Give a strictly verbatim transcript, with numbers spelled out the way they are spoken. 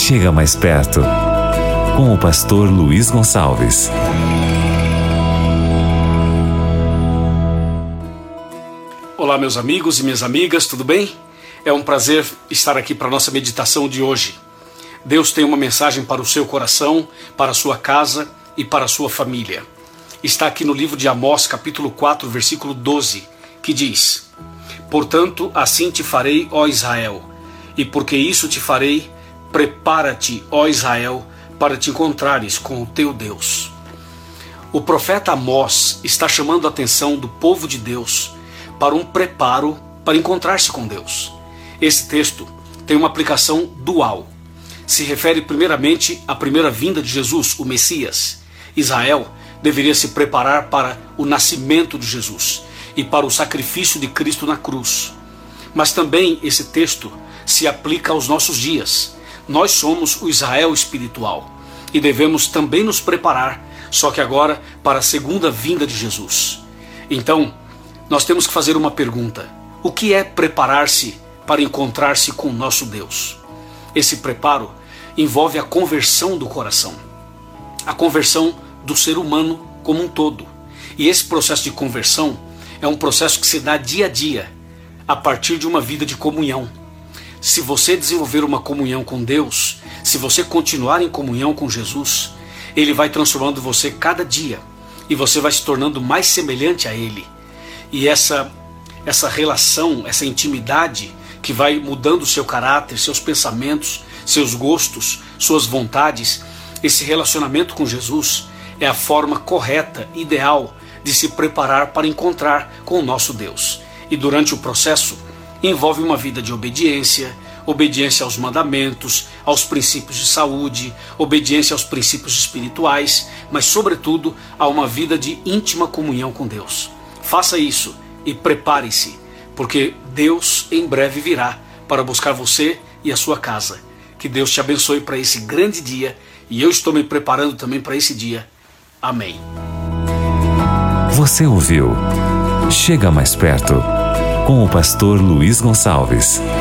Chega mais perto, com o pastor Luiz Gonçalves. Olá, meus amigos e minhas amigas, tudo bem? É um prazer estar aqui para a nossa meditação de hoje. Deus tem uma mensagem para o seu coração, para a sua casa e para a sua família. Está aqui no livro de Amós, capítulo quatro, versículo doze, que diz: Portanto, assim te farei, ó Israel, e porque isso te farei, prepara-te, ó Israel, para te encontrares com o teu Deus. O profeta Amós está chamando a atenção do povo de Deus para um preparo para encontrar-se com Deus. Esse texto tem uma aplicação dual. Se refere primeiramente à primeira vinda de Jesus, o Messias. Israel deveria se preparar para o nascimento de Jesus e para o sacrifício de Cristo na cruz. Mas também esse texto se aplica aos nossos dias. Nós somos o Israel espiritual e devemos também nos preparar, só que agora para a segunda vinda de Jesus. Então, nós temos que fazer uma pergunta: o que é preparar-se para encontrar-se com o nosso Deus? Esse preparo envolve a conversão do coração, a conversão do ser humano como um todo. E esse processo de conversão é um processo que se dá dia a dia, a partir de uma vida de comunhão. Se você desenvolver uma comunhão com Deus, se você continuar em comunhão com Jesus, Ele vai transformando você cada dia e você vai se tornando mais semelhante a Ele. E essa, essa relação, essa intimidade que vai mudando o seu caráter, seus pensamentos, seus gostos, suas vontades, esse relacionamento com Jesus é a forma correta, ideal de se preparar para encontrar com o nosso Deus. E durante o processo envolve uma vida de obediência, obediência aos mandamentos, aos princípios de saúde, obediência aos princípios espirituais, mas sobretudo a uma vida de íntima comunhão com Deus. Faça isso e prepare-se, porque Deus em breve virá para buscar você e a sua casa. Que Deus te abençoe para esse grande dia e eu estou me preparando também para esse dia. Amém. Você ouviu Chega Mais Perto, com o pastor Luiz Gonçalves.